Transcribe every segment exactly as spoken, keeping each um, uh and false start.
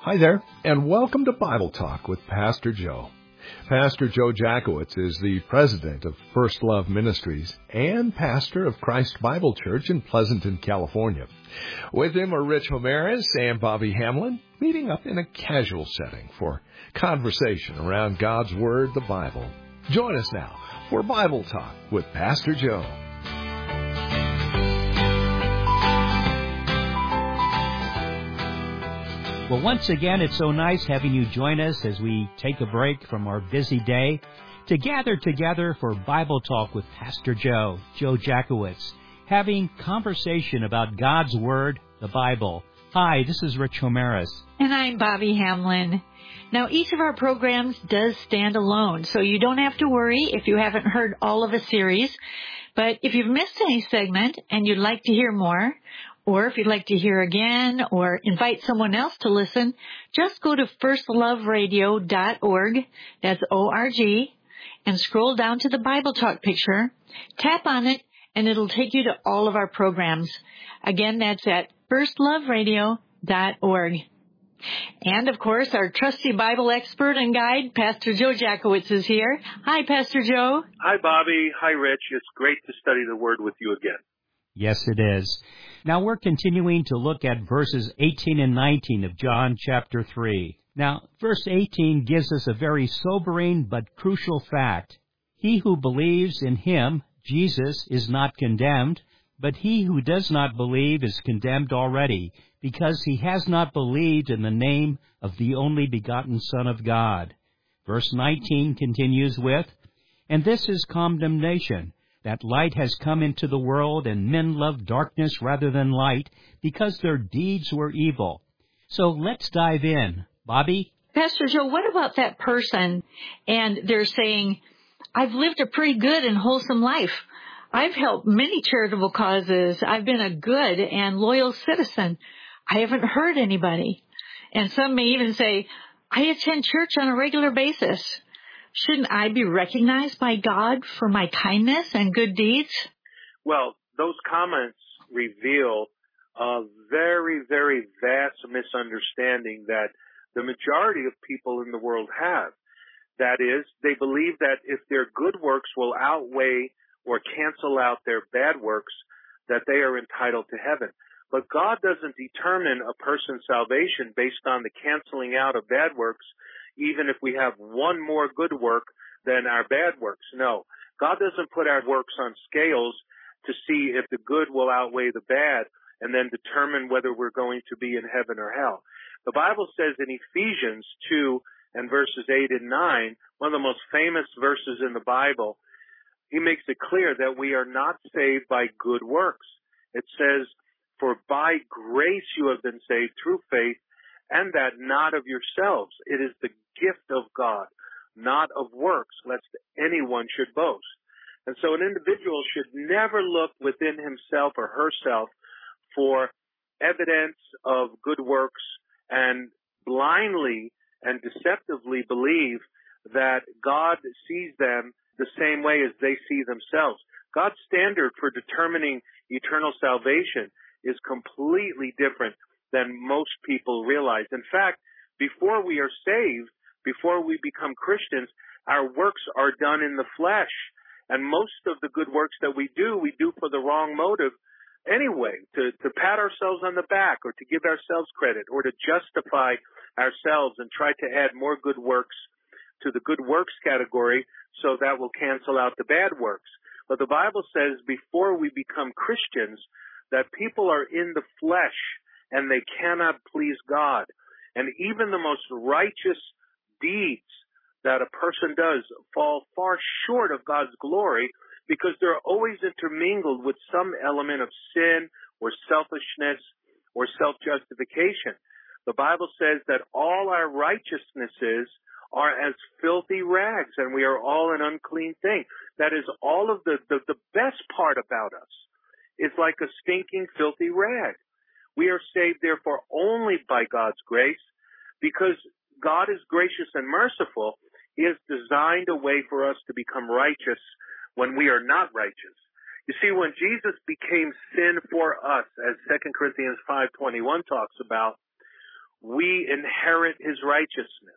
Hi there, and welcome to Bible Talk with Pastor Joe. Pastor Joe Jackowitz is the president of First Love Ministries and pastor of Christ Bible Church in Pleasanton, California. With him are Rich Homeres and Bobby Hamlin, meeting up in a casual setting for conversation around God's Word, the Bible. Join us now for Bible Talk with Pastor Joe. Well, once again, it's so nice having you join us as we take a break from our busy day to gather together for Bible Talk with Pastor Joe, Joe Jackowitz, having conversation about God's Word, the Bible. Hi, this is Rich Homeres. And I'm Bobby Hamlin. Now, each of our programs does stand alone, so you don't have to worry if you haven't heard all of a series. But if you've missed any segment and you'd like to hear more, or if you'd like to hear again or invite someone else to listen, just go to first love radio dot org, that's O R G, and scroll down to the Bible Talk picture, tap on it, and it'll take you to all of our programs. Again, that's at first love radio dot org. And, of course, our trusty Bible expert and guide, Pastor Joe Jackowitz, is here. Hi, Pastor Joe. Hi, Bobby. Hi, Rich. It's great to study the Word with you again. Yes, it is. Now, we're continuing to look at verses eighteen and nineteen of John chapter three. Now, verse eighteen gives us a very sobering but crucial fact. He who believes in him, Jesus, is not condemned, but he who does not believe is condemned already, because he has not believed in the name of the only begotten Son of God. Verse nineteen continues with, and this is condemnation, that light has come into the world, and men love darkness rather than light, because their deeds were evil. So let's dive in. Bobby? Pastor Joe, what about that person, and they're saying, I've lived a pretty good and wholesome life. I've helped many charitable causes. I've been a good and loyal citizen. I haven't hurt anybody. And some may even say, I attend church on a regular basis. Shouldn't I be recognized by God for my kindness and good deeds? Well, those comments reveal a very, very vast misunderstanding that the majority of people in the world have. That is, they believe that if their good works will outweigh or cancel out their bad works, that they are entitled to heaven. But God doesn't determine a person's salvation based on the canceling out of bad works, even if we have one more good work than our bad works. No, God doesn't put our works on scales to see if the good will outweigh the bad and then determine whether we're going to be in heaven or hell. The Bible says in Ephesians two and verses eight and nine, one of the most famous verses in the Bible, he makes it clear that we are not saved by good works. It says, for by grace you have been saved through faith, and that not of yourselves. It is the gift of God, not of works, lest anyone should boast. And so an individual should never look within himself or herself for evidence of good works and blindly and deceptively believe that God sees them the same way as they see themselves. God's standard for determining eternal salvation is completely different than most people realize. In fact, before we are saved, before we become Christians, our works are done in the flesh. And most of the good works that we do, we do for the wrong motive anyway, to, to pat ourselves on the back or to give ourselves credit or to justify ourselves and try to add more good works to the good works category so that will cancel out the bad works. But the Bible says before we become Christians that people are in the flesh and they cannot please God. And even the most righteous deeds that a person does fall far short of God's glory because they're always intermingled with some element of sin or selfishness or self-justification. The Bible says that all our righteousnesses are as filthy rags, and we are all an unclean thing. That is, all of the, the, the best part about us is like a stinking, filthy rag. We are saved, therefore, only by God's grace, because God is gracious and merciful. He has designed a way for us to become righteous when we are not righteous. You see, when Jesus became sin for us, as Second Corinthians five twenty-one talks about, we inherit his righteousness.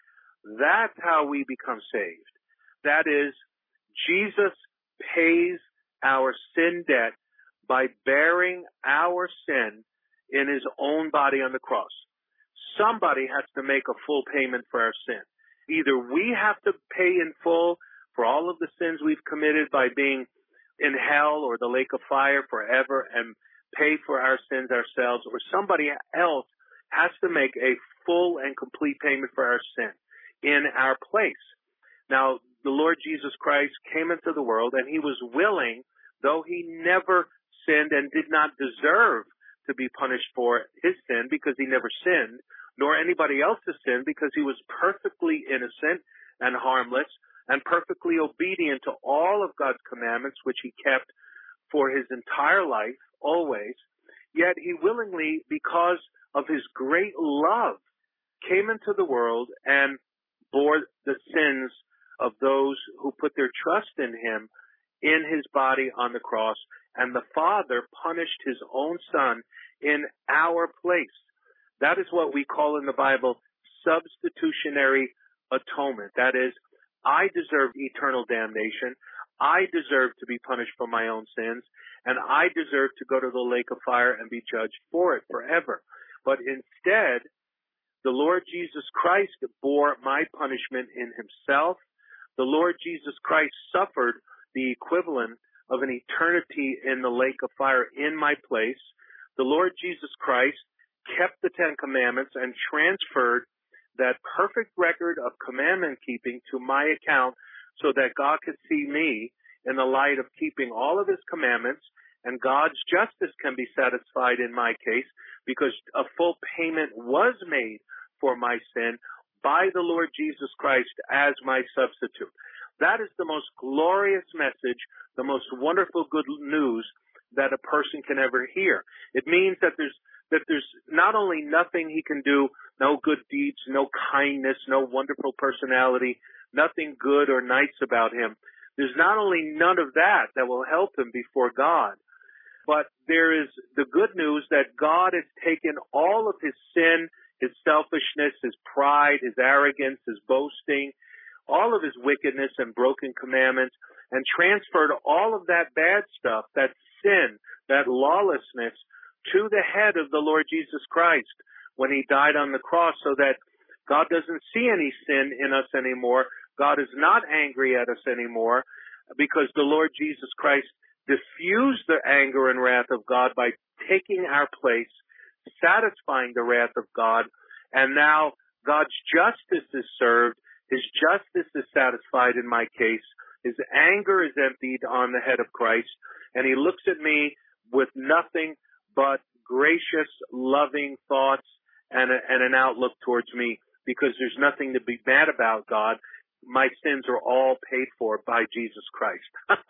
That's how we become saved. That is, Jesus pays our sin debt by bearing our sin in his own body on the cross. Somebody has to make a full payment for our sin. Either we have to pay in full for all of the sins we've committed by being in hell or the lake of fire forever and pay for our sins ourselves, or somebody else has to make a full and complete payment for our sin in our place. Now, the Lord Jesus Christ came into the world, and he was willing, though he never sinned and did not deserve to be punished for his sin because he never sinned, nor anybody else's sin because he was perfectly innocent and harmless and perfectly obedient to all of God's commandments, which he kept for his entire life, always. Yet he willingly, because of his great love, came into the world and bore the sins of those who put their trust in him in his body on the cross. And the Father punished his own Son in our place. That is what we call in the Bible substitutionary atonement. That is, I deserve eternal damnation. I deserve to be punished for my own sins, and I deserve to go to the lake of fire and be judged for it forever. But instead, the Lord Jesus Christ bore my punishment in himself. The Lord Jesus Christ suffered the equivalent of an eternity in the lake of fire in my place. The Lord Jesus Christ kept the Ten Commandments and transferred that perfect record of commandment keeping to my account so that God could see me in the light of keeping all of his commandments, and God's justice can be satisfied in my case because a full payment was made for my sin by the Lord Jesus Christ as my substitute. That is the most glorious message, the most wonderful good news that a person can ever hear. It means that there's that there's not only nothing he can do, no good deeds, no kindness, no wonderful personality, nothing good or nice about him. There's not only none of that that will help him before God, but there is the good news that God has taken all of his sin, his selfishness, his pride, his arrogance, his boasting, all of his wickedness and broken commandments, and transferred all of that bad stuff, that sin, that lawlessness, to the head of the Lord Jesus Christ when he died on the cross, so that God doesn't see any sin in us anymore. God is not angry at us anymore because the Lord Jesus Christ diffused the anger and wrath of God by taking our place, satisfying the wrath of God, and now God's justice is served. His justice is satisfied in my case. His anger is emptied on the head of Christ, and he looks at me with nothing but gracious, loving thoughts and, a, and an outlook towards me, because there's nothing to be mad about, God. My sins are all paid for by Jesus Christ.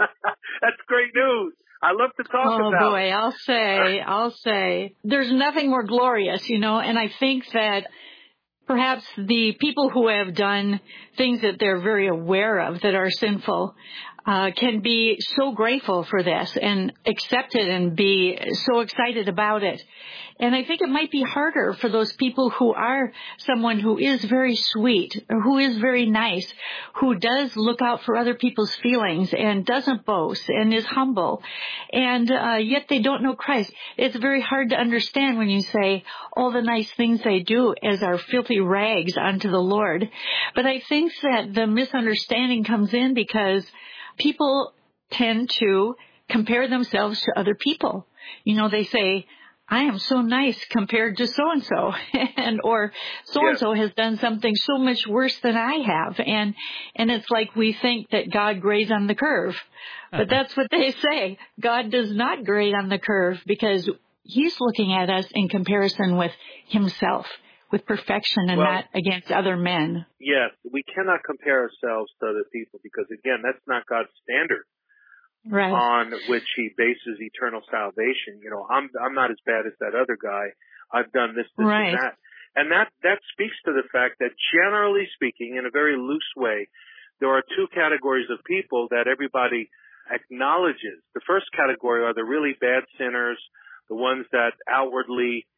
That's great news. I love to talk oh, about. Oh boy, I'll say, I'll say, there's nothing more glorious, you know, and I think that perhaps the people who have done things that they're very aware of that are sinful uh, can be so grateful for this and accept it and be so excited about it. And I think it might be harder for those people who are someone who is very sweet, or who is very nice, who does look out for other people's feelings and doesn't boast and is humble, and uh, yet they don't know Christ. It's very hard to understand when you say all the nice things they do as our filthy rags unto the Lord. But I think that the misunderstanding comes in because people tend to compare themselves to other people. You know, they say, I am so nice compared to so-and-so, and or so-and-so yes. has done something so much worse than I have. And, and it's like we think that God grades on the curve. But that's what they say. God does not grade on the curve because he's looking at us in comparison with himself, with perfection and well, not against other men. Yes, we cannot compare ourselves to other people because, again, that's not God's standard. Right. On which he bases eternal salvation. You know, I'm I'm not as bad as that other guy. I've done this, this, right. and that. And that, that speaks to the fact that generally speaking, in a very loose way, there are two categories of people that everybody acknowledges. The first category are the really bad sinners, the ones that outwardly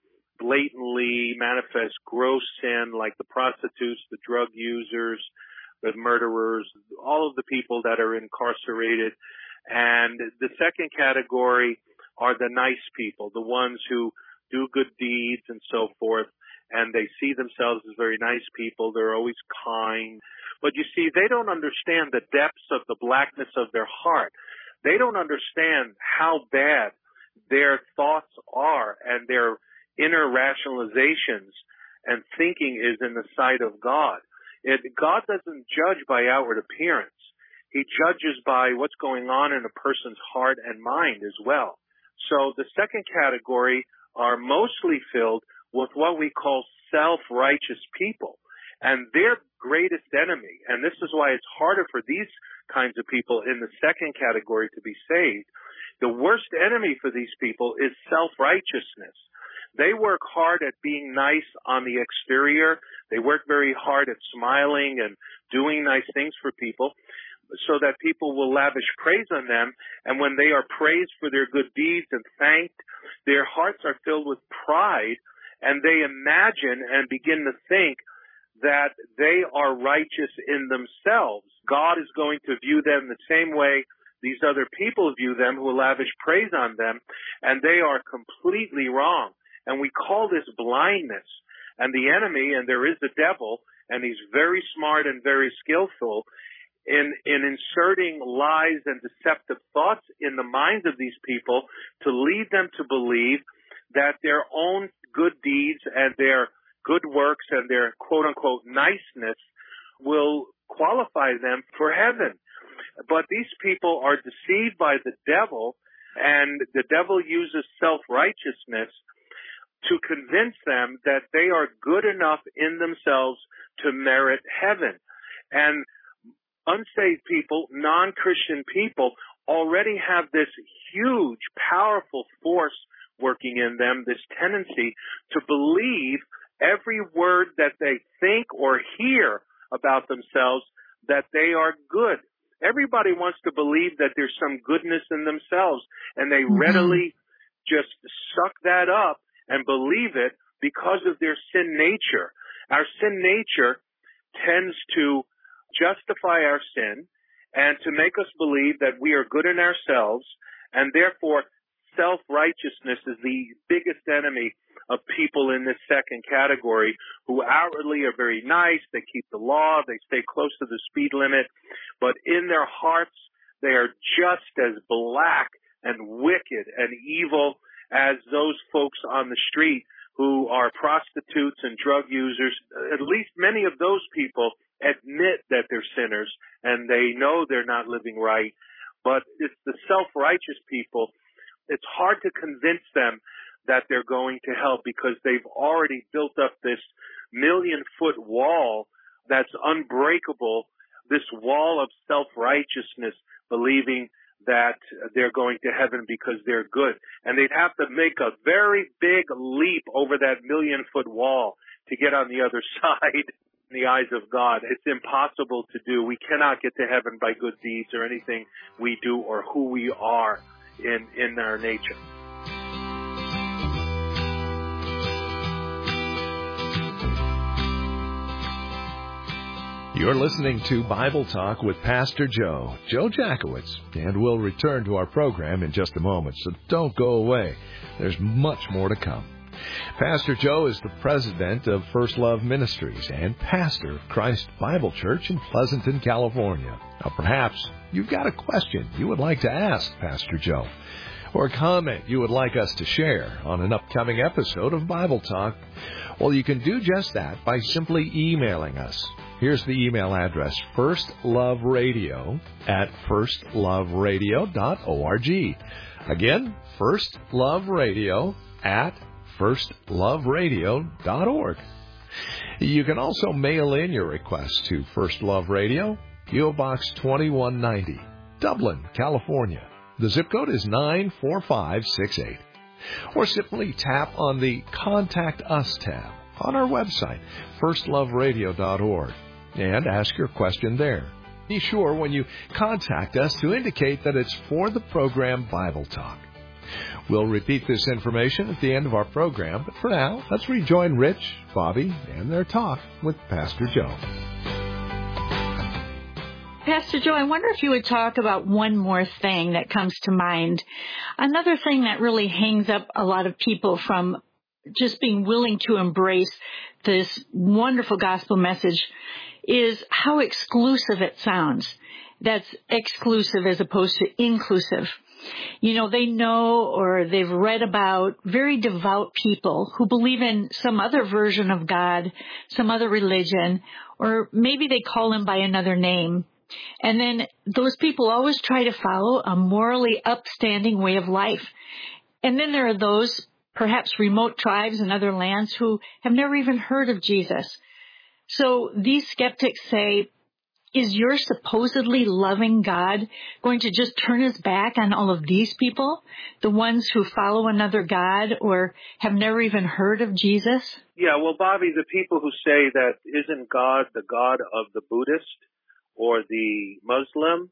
blatantly manifest gross sin, like the prostitutes, the drug users, the murderers, all of the people that are incarcerated. And the second category are the nice people, the ones who do good deeds and so forth, and they see themselves as very nice people. They're always kind. But you see, they don't understand the depths of the blackness of their heart. They don't understand how bad their thoughts are and their inner rationalizations and thinking is in the sight of God. It, God doesn't judge by outward appearance. He judges by what's going on in a person's heart and mind as well. So the second category are mostly filled with what we call self-righteous people. And their greatest enemy, and this is why it's harder for these kinds of people in the second category to be saved, the worst enemy for these people is self-righteousness. They work hard at being nice on the exterior. They work very hard at smiling and doing nice things for people so that people will lavish praise on them. And when they are praised for their good deeds and thanked, their hearts are filled with pride, and they imagine and begin to think that they are righteous in themselves. God is going to view them the same way these other people view them who lavish praise on them, and they are completely wrong. And we call this blindness. And the enemy, and there is the devil, and he's very smart and very skillful in, in inserting lies and deceptive thoughts in the minds of these people to lead them to believe that their own good deeds and their good works and their quote-unquote niceness will qualify them for heaven. But these people are deceived by the devil, and the devil uses self-righteousness to convince them that they are good enough in themselves to merit heaven. And unsaved people, non-Christian people, already have this huge, powerful force working in them, this tendency to believe every word that they think or hear about themselves, that they are good. Everybody wants to believe that there's some goodness in themselves, and they mm-hmm. readily just suck that up and believe it because of their sin nature. Our sin nature tends to justify our sin and to make us believe that we are good in ourselves, and therefore self-righteousness is the biggest enemy of people in this second category, who outwardly are very nice, they keep the law, they stay close to the speed limit, but in their hearts they are just as black and wicked and evil as those folks on the street who are prostitutes and drug users. At least many of those people admit that they're sinners and they know they're not living right, but it's the self-righteous people. It's hard to convince them that they're going to hell because they've already built up this million-foot wall that's unbreakable, this wall of self-righteousness, believing that they're going to heaven because they're good. And they'd have to make a very big leap over that million-foot wall to get on the other side in the eyes of God. It's impossible to do. We cannot get to heaven by good deeds or anything we do or who we are in, in our nature. You're listening to Bible Talk with Pastor Joe, Joe Jackowitz, and we'll return to our program in just a moment, so don't go away. There's much more to come. Pastor Joe is the president of First Love Ministries and pastor of Christ Bible Church in Pleasanton, California. Now, perhaps you've got a question you would like to ask Pastor Joe, or a comment you would like us to share on an upcoming episode of Bible Talk. Well, you can do just that by simply emailing us. Here's the email address, firstloveradio at firstloveradio dot org. Again, firstloveradio at firstloveradio dot org. You can also mail in your request to First Love Radio, P O Box twenty-one ninety, Dublin, California. The zip code is nine four five six eight. Or simply tap on the Contact Us tab on our website, first love radio dot org, and ask your question there. Be sure when you contact us to indicate that it's for the program Bible Talk. We'll repeat this information at the end of our program, but for now, let's rejoin Rich, Bobby, and their talk with Pastor Joe. Pastor Joe, I wonder if you would talk about one more thing that comes to mind. Another thing that really hangs up a lot of people from just being willing to embrace this wonderful gospel message is how exclusive it sounds. That's exclusive as opposed to inclusive. You know, they know or they've read about very devout people who believe in some other version of God, some other religion, or maybe they call him by another name. And then those people always try to follow a morally upstanding way of life. And then there are those, perhaps remote tribes in other lands, who have never even heard of Jesus. So these skeptics say, is your supposedly loving God going to just turn his back on all of these people, the ones who follow another God or have never even heard of Jesus? Yeah, well, Bobby, the people who say that isn't God the God of the Buddhist or the Muslim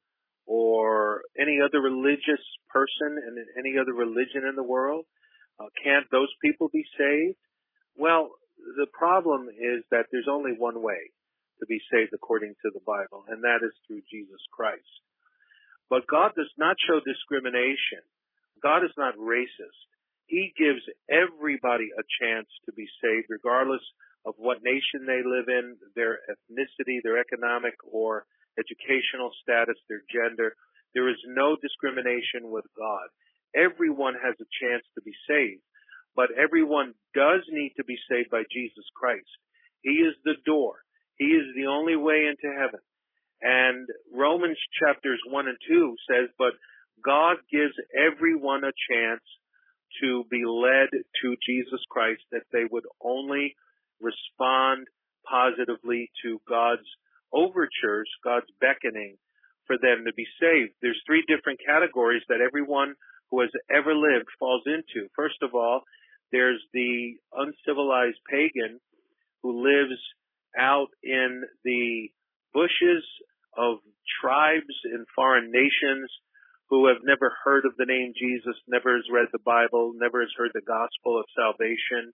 or any other religious person in any other religion in the world, uh, can't those people be saved? Well, the problem is that there's only one way to be saved according to the Bible, and that is through Jesus Christ. But God does not show discrimination. God is not racist. He gives everybody a chance to be saved, regardless of what nation they live in, their ethnicity, their economic or educational status, their gender. There is no discrimination with God. Everyone has a chance to be saved, but everyone does need to be saved by Jesus Christ. He is the door. He is the only way into heaven. And Romans chapters one and two says, but God gives everyone a chance to be led to Jesus Christ, that they would only respond positively to God's overtures, God's beckoning for them to be saved. There's three different categories that everyone who has ever lived falls into. First of all, there's the uncivilized pagan who lives out in the bushes of tribes in foreign nations who have never heard of the name Jesus, never has read the Bible, never has heard the gospel of salvation.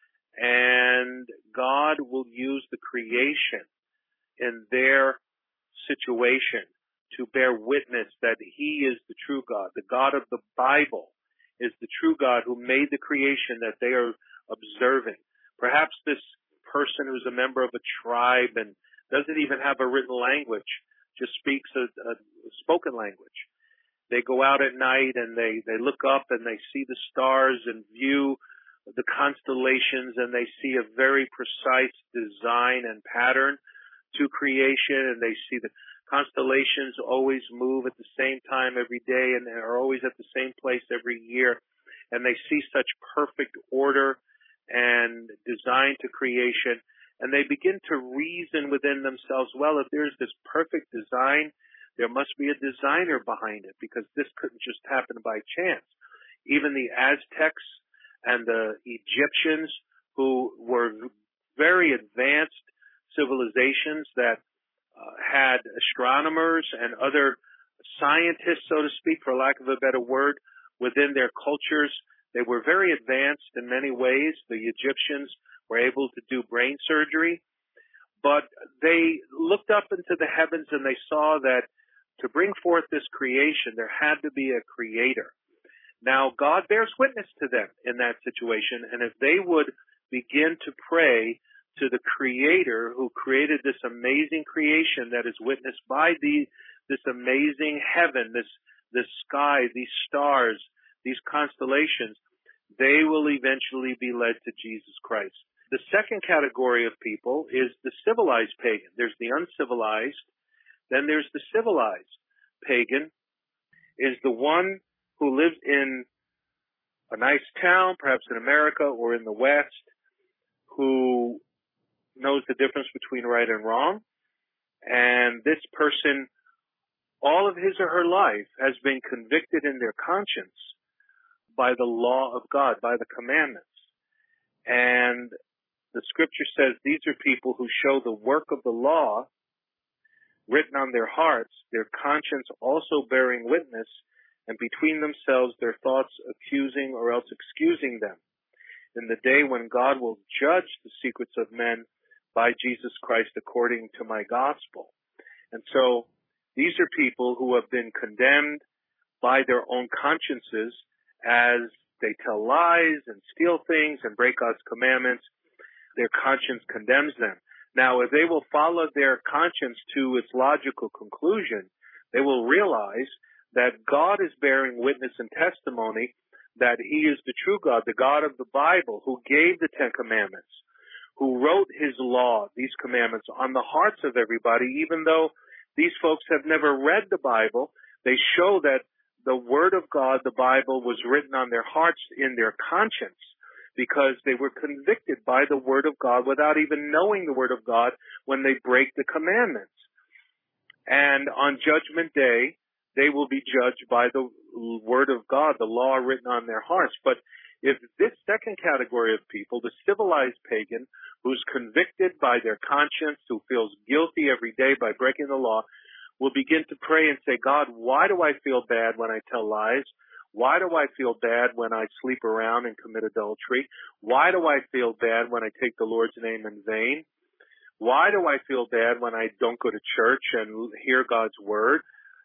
And God will use the creation in their situation to bear witness that he is the true God. The God of the Bible is the true God who made the creation that they are observing. Perhaps this person who's a member of a tribe and doesn't even have a written language, just speaks a, a spoken language. They go out at night and they, they look up and they see the stars and view the constellations, and they see a very precise design and pattern to creation, and they see the constellations always move at the same time every day and are always at the same place every year, and they see such perfect order and design to creation, and they begin to reason within themselves, well, if there's this perfect design, there must be a designer behind it, because this couldn't just happen by chance. Even the Aztecs and the Egyptians, who were very advanced civilizations that uh, had astronomers and other scientists, so to speak, for lack of a better word, within their cultures. They were very advanced in many ways. The Egyptians were able to do brain surgery, but they looked up into the heavens and they saw that to bring forth this creation, there had to be a creator. Now, God bears witness to them in that situation, and if they would begin to pray to the creator who created this amazing creation that is witnessed by the, this amazing heaven, this, this sky, these stars, these constellations, they will eventually be led to Jesus Christ. The second category of people is the civilized pagan. There's the uncivilized, then there's the civilized pagan, is the one who lives in a nice town, perhaps in America or in the West, who knows the difference between right and wrong. And this person, all of his or her life, has been convicted in their conscience by the law of God, by the commandments. And the scripture says these are people who show the work of the law written on their hearts, their conscience also bearing witness, and between themselves their thoughts accusing or else excusing them. In the day when God will judge the secrets of men by Jesus Christ according to my gospel. And so these are people who have been condemned by their own consciences as they tell lies and steal things and break God's commandments. Their conscience condemns them. Now, if they will follow their conscience to its logical conclusion, they will realize that God is bearing witness and testimony that He is the true God, the God of the Bible, who gave the Ten Commandments, who wrote His law, these commandments, on the hearts of everybody. Even though these folks have never read the Bible, they show that the Word of God, the Bible, was written on their hearts in their conscience, because they were convicted by the Word of God without even knowing the Word of God when they break the commandments. And on Judgment Day, they will be judged by the Word of God, the law written on their hearts. But if this second category of people, the civilized pagan, who's convicted by their conscience, who feels guilty every day by breaking the law, will begin to pray and say, God, why do I feel bad when I tell lies? Why do I feel bad when I sleep around and commit adultery? Why do I feel bad when I take the Lord's name in vain? Why do I feel bad when I don't go to church and hear God's word?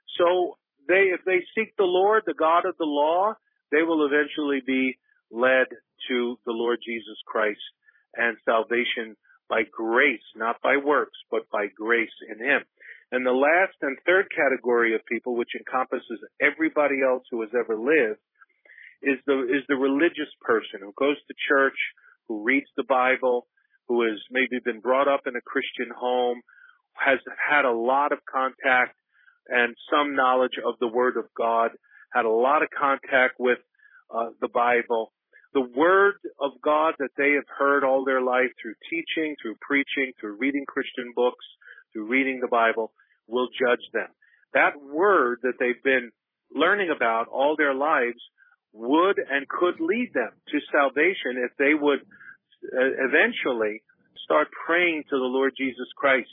So they, if they seek the Lord, the God of the law, they will eventually be led to the Lord Jesus Christ and salvation by grace, not by works, but by grace in Him. And the last and third category of people, which encompasses everybody else who has ever lived, is the is the religious person who goes to church, who reads the Bible, who has maybe been brought up in a Christian home, has had a lot of contact and some knowledge of the Word of God, had a lot of contact with uh, the Bible. The Word of God that they have heard all their life through teaching, through preaching, through reading Christian books, through reading the Bible, will judge them. That Word that they've been learning about all their lives would and could lead them to salvation if they would uh, eventually start praying to the Lord Jesus Christ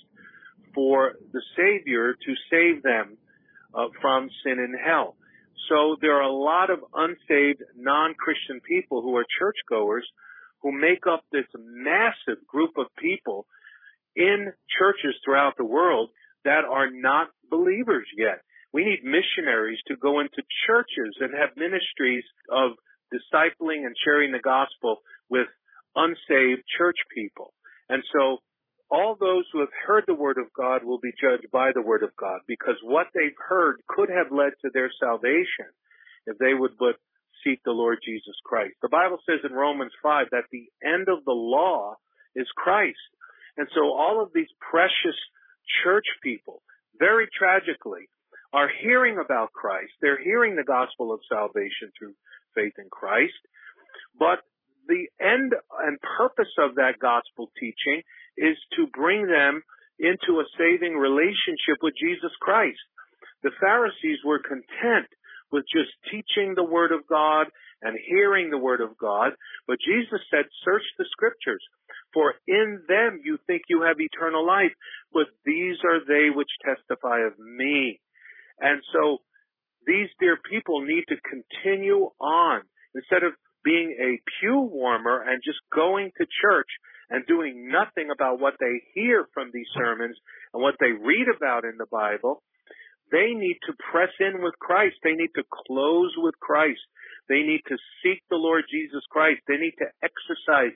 for the Savior to save them uh, from sin and hell. So there are a lot of unsaved, non-Christian people who are churchgoers who make up this massive group of people in churches throughout the world that are not believers yet. We need missionaries to go into churches and have ministries of discipling and sharing the gospel with unsaved church people. And so all those who have heard the Word of God will be judged by the Word of God, because what they've heard could have led to their salvation if they would but seek the Lord Jesus Christ. The Bible says in Romans five that the end of the law is Christ. And so all of these precious church people, very tragically, are hearing about Christ. They're hearing the gospel of salvation through faith in Christ. But the end and purpose of that gospel teaching is to bring them into a saving relationship with Jesus Christ. The Pharisees were content with just teaching the Word of God and hearing the Word of God, but Jesus said, search the Scriptures, for in them you think you have eternal life, but these are they which testify of me. And so these dear people need to continue on. Instead of being a pew warmer and just going to church and doing nothing about what they hear from these sermons and what they read about in the Bible, they need to press in with Christ. They need to close with Christ. They need to seek the Lord Jesus Christ. They need to exercise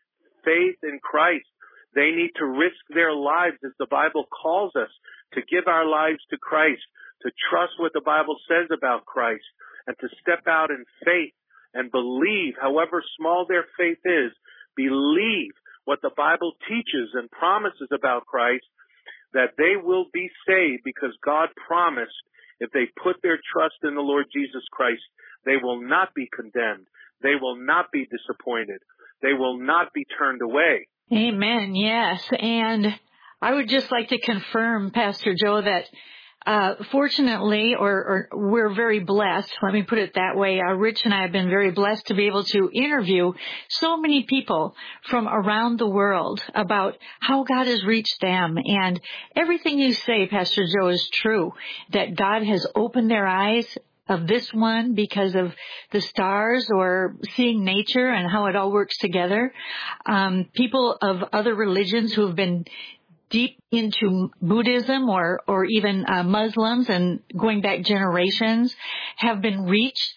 faith in Christ. They need to risk their lives, as the Bible calls us, to give our lives to Christ, to trust what the Bible says about Christ, and to step out in faith and believe, however small their faith is, believe what the Bible teaches and promises about Christ, that they will be saved, because God promised if they put their trust in the Lord Jesus Christ, they will not be condemned. They will not be disappointed. They will not be turned away. Amen. Yes. And I would just like to confirm, Pastor Joe, that Uh, fortunately, or, or we're very blessed, let me put it that way, uh, Rich and I have been very blessed to be able to interview so many people from around the world about how God has reached them. And everything you say, Pastor Joe, is true, that God has opened their eyes of this one because of the stars or seeing nature and how it all works together. Um, people of other religions who have been deep into Buddhism or, or even uh, Muslims and going back generations have been reached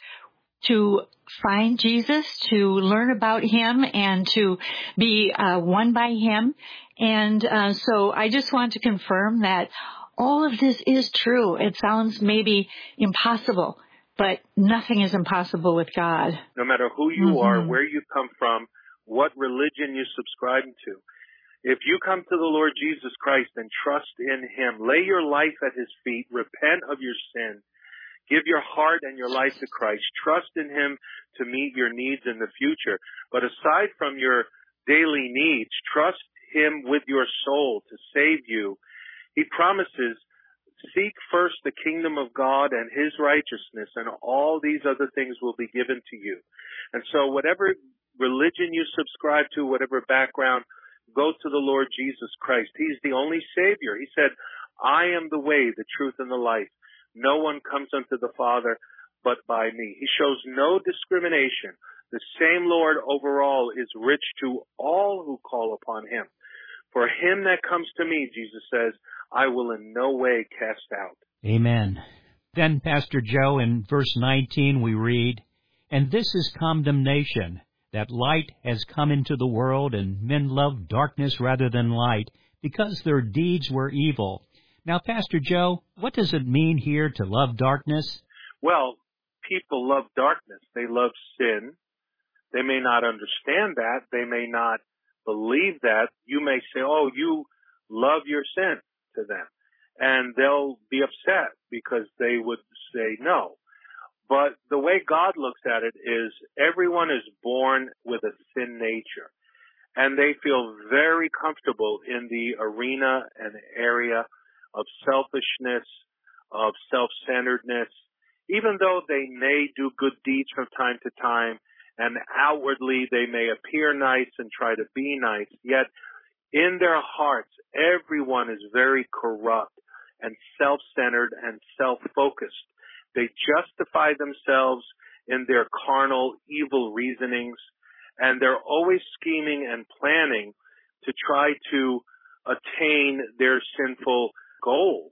to find Jesus, to learn about him, and to be uh, won by him. And uh, so I just want to confirm that all of this is true. It sounds maybe impossible, but nothing is impossible with God. No matter who you mm-hmm. are, where you come from, what religion you subscribe to, if you come to the Lord Jesus Christ and trust in him, lay your life at his feet, repent of your sin, give your heart and your life to Christ, trust in him to meet your needs in the future. But aside from your daily needs, trust him with your soul to save you. He promises, seek first the kingdom of God and his righteousness, and all these other things will be given to you. And so whatever religion you subscribe to, whatever background, go to the Lord Jesus Christ. He's the only Savior. He said, I am the way, the truth, and the life. No one comes unto the Father but by me. He shows no discrimination. The same Lord over all is rich to all who call upon him. For him that comes to me, Jesus says, I will in no way cast out. Amen. Then, Pastor Joe, in verse nineteen we read, And this is condemnation, that light has come into the world, and men love darkness rather than light, because their deeds were evil. Now, Pastor Joe, what does it mean here to love darkness? Well, people love darkness. They love sin. They may not understand that. They may not believe that. You may say, oh, you love your sin to them. And they'll be upset because they would say no. But the way God looks at it is everyone is born with a sin nature. And they feel very comfortable in the arena and area of selfishness, of self-centeredness, even though they may do good deeds from time to time, and outwardly they may appear nice and try to be nice, yet in their hearts, everyone is very corrupt and self-centered and self-focused. They justify themselves in their carnal, evil reasonings, and they're always scheming and planning to try to attain their sinful goals.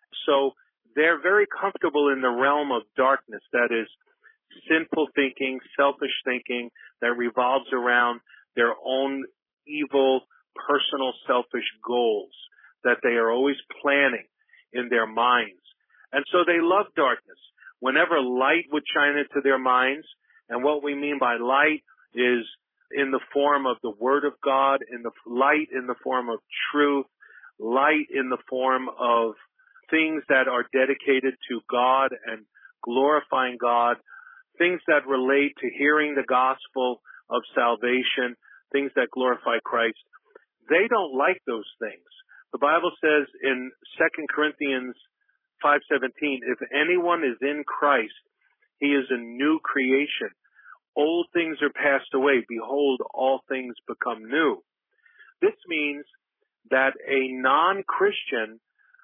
So they're very comfortable in the realm of darkness, that is, sinful thinking, selfish thinking that revolves around their own evil, personal, selfish goals that they are always planning in their minds. And so they love darkness. Whenever light would shine into their minds, and what we mean by light is in the form of the Word of God, in the light in the form of truth, light in the form of things that are dedicated to God and glorifying God, things that relate to hearing the gospel of salvation, things that glorify Christ. They don't like those things. The Bible says in Second Corinthians five seventeen, if anyone is in Christ, he is a new creation. Old things are passed away. Behold, all things become new. This means that a non-Christian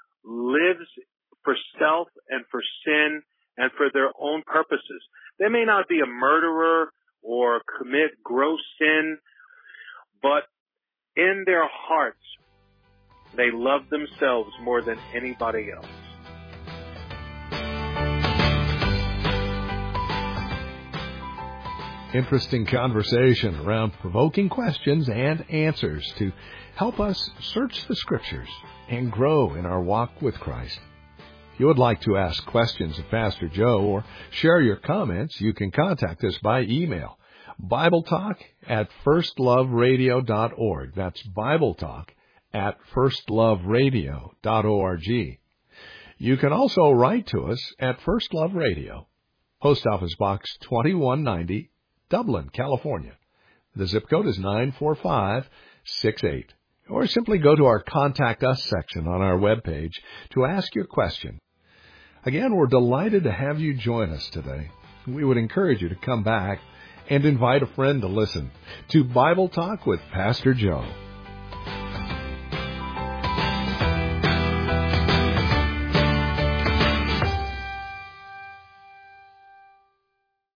lives for self and for sin and for their own purposes. They may not be a murderer or commit gross sin, but in their hearts, they love themselves more than anybody else. Interesting conversation around provoking questions and answers to help us search the Scriptures and grow in our walk with Christ. If you would like to ask questions of Pastor Joe or share your comments, you can contact us by email, BibleTalk at first love radio dot org. That's BibleTalk at first love radio dot org. You can also write to us at First Love Radio, Post Office Box twenty-one ninety, Dublin, California. The zip code is nine four five six eight. Or simply go to our Contact Us section on our webpage to ask your question. Again, we're delighted to have you join us today. We would encourage you to come back and invite a friend to listen to Bible Talk with Pastor Joe.